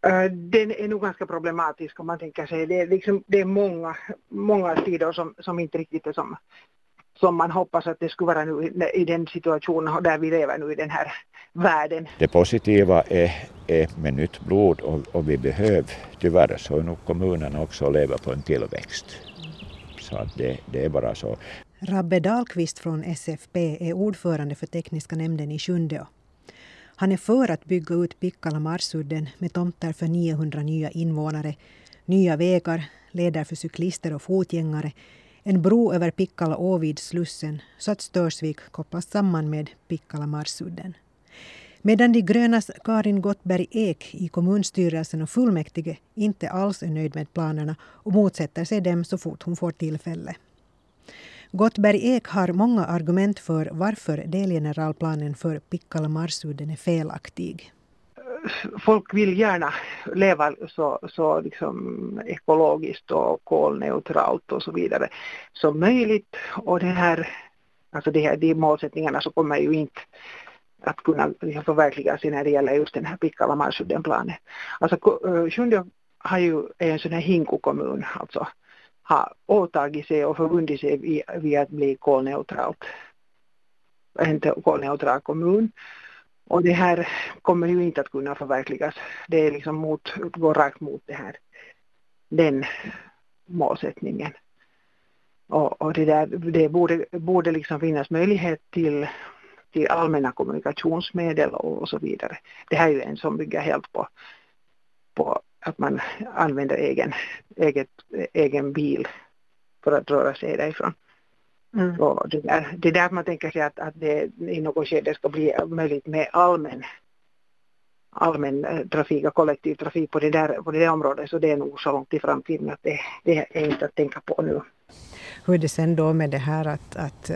Den är nog ganska problematisk om man tänker sig. Det är många sidor som inte riktigt är som man hoppas att det skulle vara nu i den situationen där vi lever nu i den här världen. Det positiva är med nytt blod och vi behöver tyvärr så nog kommunen också leva på en tillväxt. Så att det är bara så. Rabbe Dahlqvist från SFP är ordförande för tekniska nämnden i Sjundeå. Han är för att bygga ut Pikkala-Marsudden med tomter för 900 nya invånare, nya vägar, leder för cyklister och fotgängare, en bro över Pikkala-å vid Slussen så att Störsvik kopplas samman med Pikkala-Marsudden. Medan de grönas Karin Gottberg-Ek i kommunstyrelsen och fullmäktige inte alls är nöjd med planerna och motsätter sig dem så fort hon får tillfälle. Gottberg-Ek har många argument för varför delgeneralplanen för Pikkala-Marsudden är felaktig. Folk vill gärna leva så liksom ekologiskt och kolneutralt och så vidare som möjligt. Och de målsättningarna så kommer ju inte att kunna förverkligas när det gäller just den här Pikkala-Marsudden-planen. Alltså Sjundeå har ju en sån här Hinku-kommun, alltså har åtagit sig och förbundit sig vid att bli en kolneutral kommun. Och det här kommer ju inte att kunna förverkligas. Det är liksom går rakt mot den målsättningen. Och det borde liksom finnas möjlighet till allmänna kommunikationsmedel och så vidare. Det här är ju en som bygger helt på att man använder egen bil för att röra sig därifrån. Mm. Och det där man tänker sig att det i något skede ska bli möjligt med allmän trafik och kollektivtrafik på det där området, så det är nog så långt i framtiden att det är inte att tänka på nu. Hur är det sen då med det här att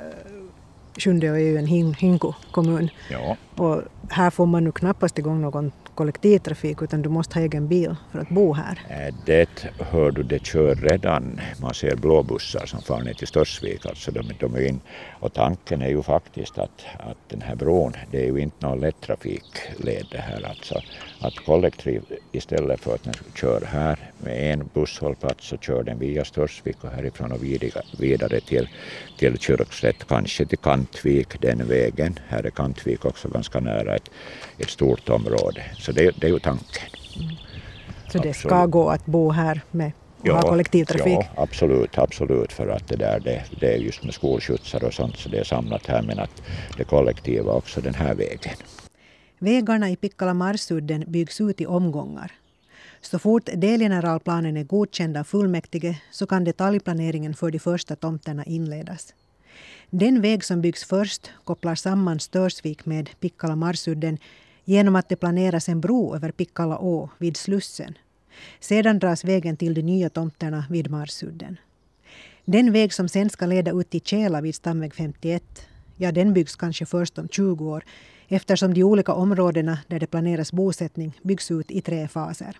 Sjundeå är ju en Hinku-kommun. Ja. Och här får man nu knappast igång någon kollektivtrafik utan du måste ha egen bil för att bo här. Det hör du, det kör redan. Man ser blåbussar som far ner till Störsvik. Alltså de är in. Och tanken är ju faktiskt att den här bron, det är ju inte någon lätttrafikled det här. Alltså att kollektiv istället för att den kör här med en busshållplats så kör den via Störsvik och härifrån och vidare till Kyrkslätt, kanske till Kantvik den vägen. Här är Kantvik också ganska nära ett stort område. Så det är ju tanken. Mm. Så det ska gå att bo här med och ha kollektivtrafik? Ja, absolut. För att det är just med skolskjutsar och sånt så det är samlat här, men att det kollektiva också den här vägen. Vägarna i Pikkala-Marsudden byggs ut i omgångar. Så fort delgeneralplanen är godkänd av fullmäktige så kan detaljplaneringen för de första tomterna inledas. Den väg som byggs först kopplar samman Störsvik med Pikkala-Marsudden genom att det planeras en bro över Pikkala-å vid Slussen. Sedan dras vägen till de nya tomterna vid Marsudden. Den väg som sen ska leda ut till Tjäla vid Stamväg 51, den byggs kanske först om 20 år eftersom de olika områdena där det planeras bosättning byggs ut i 3 faser.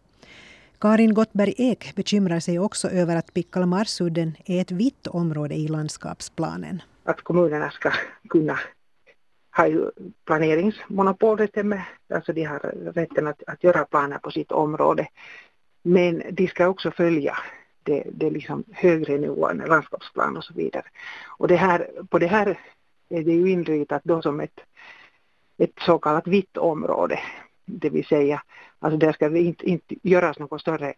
Karin Gottberg-Ek bekymrar sig också över att Pikkala-Marsudden är ett vitt område i landskapsplanen. Att kommunerna ska kunna ha ju planeringsmonopolrätten, alltså de har rätten att göra planer på sitt område. Men de ska också följa det liksom högre nivån, landskapsplan och så vidare. Och på det här är det ju inritat då som ett så kallat vitt område. Det vill säga, alltså där ska det inte göras något större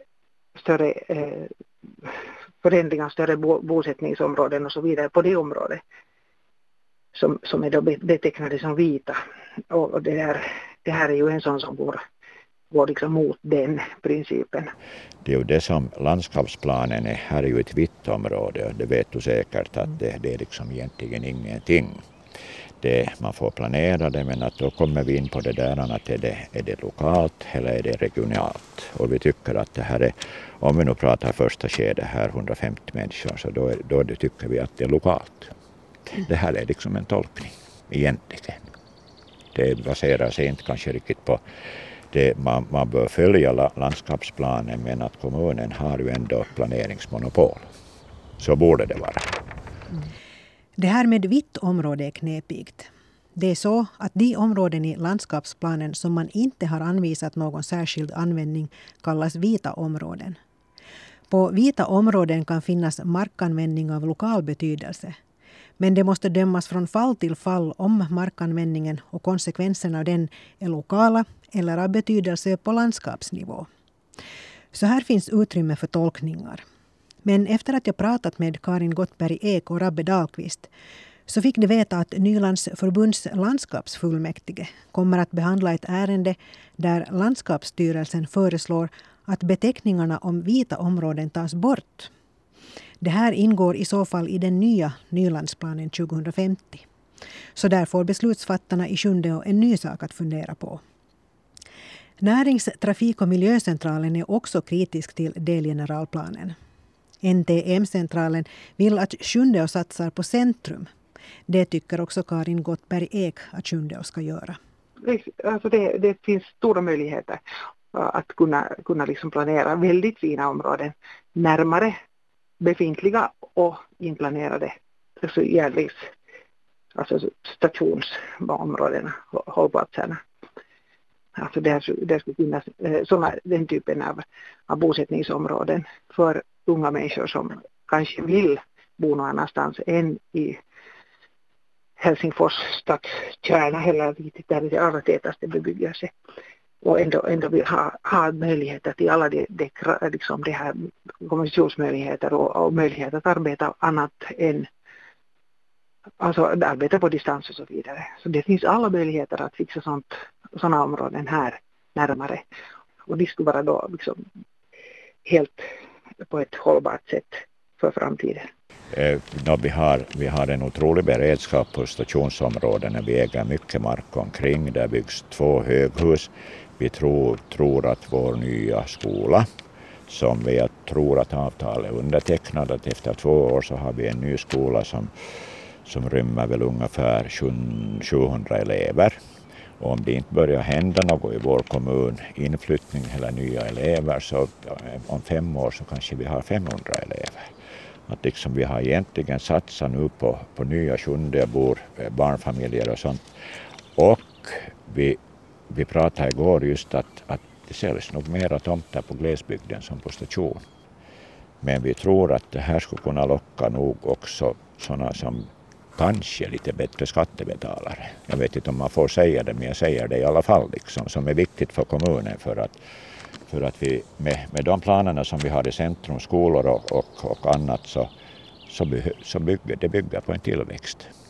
förändringar, större bosättningsområden och så vidare på det området som är då betecknade som vita. Och det här är ju en sån som går liksom mot den principen. Det är ju det som landskapsplanen är. Här är ju ett vitt område. Det vet du säkert att det är liksom egentligen ingenting. Man får planera det, men att då kommer vi in på det där att är det lokalt eller är det regionalt. Och vi tycker att det här är, om vi nu pratar första skedet här 150 människor, så då tycker vi att det är lokalt. Det här är liksom en tolkning egentligen. Det baserar sig inte kanske riktigt på det, man bör följa landskapsplanen, men att kommunen har ju ändå planeringsmonopol. Så borde det vara. Det här med vitt område är knepigt. Det är så att de områden i landskapsplanen som man inte har anvisat någon särskild användning kallas vita områden. På vita områden kan finnas markanvändning av lokal betydelse. Men det måste dömas från fall till fall om markanvändningen och konsekvenserna av den är lokala eller av betydelse på landskapsnivå. Så här finns utrymme för tolkningar. Men efter att jag pratat med Karin Gottberg Ek och Rabbe Dahlqvist så fick de veta att Nylands förbunds landskapsfullmäktige kommer att behandla ett ärende där landskapsstyrelsen föreslår att beteckningarna om vita områden tas bort. Det här ingår i så fall i den nya Nylandsplanen 2050. Så där får beslutsfattarna i Sjundeå en ny sak att fundera på. Närings-, trafik- och miljöcentralen är också kritisk till delgeneralplanen. NTM-centralen vill att Sjundeå satsar på centrum. Det tycker också Karin Gottberg Ek att Sjundeå ska göra. Alltså det finns stora möjligheter att kunna liksom planera väldigt fina områden närmare befintliga och inplanerade alltså stationsområdena, hållplatserna. Alltså där skulle finnas den typen av bosättningsområden för unga människor som kanske vill bo någon annanstans än i Helsingfors stadskärna eller där det är allra tätaste bebyggelse. Och ändå vill ha möjligheter till alla de här kommunikationsmöjligheter och möjligheter att arbeta annat än alltså arbeta på distans och så vidare. Så det finns alla möjligheter att fixa sådana områden här närmare. Och det skulle vara då liksom helt på ett hållbart sätt för framtiden. Vi har en otrolig beredskap på stationsområden. Vi äger mycket mark omkring. Där byggs 2 höghus. Vi tror att vår nya skola, som vi tror att avtalet är undertecknat, att efter 2 år så har vi en ny skola som rymmer väl ungefär 700 elever. Och om det inte börjar hända något i vår kommun, inflyttning eller nya elever, så om 5 år så kanske vi har 500 elever. Att liksom vi har egentligen satsat nu på nya Sjundeåbor, barnfamiljer och sånt. Och vi pratade igår just att det säljs nog mera tomter på glesbygden som på station. Men vi tror att det här skulle kunna locka nog också sådana som kanske lite bättre skattebetalare. Jag vet inte om man får säga det, men jag säger det i alla fall liksom, som är viktigt för kommunen för att vi med de planerna som vi har i centrum, skolor och annat så bygger på en tillväxt.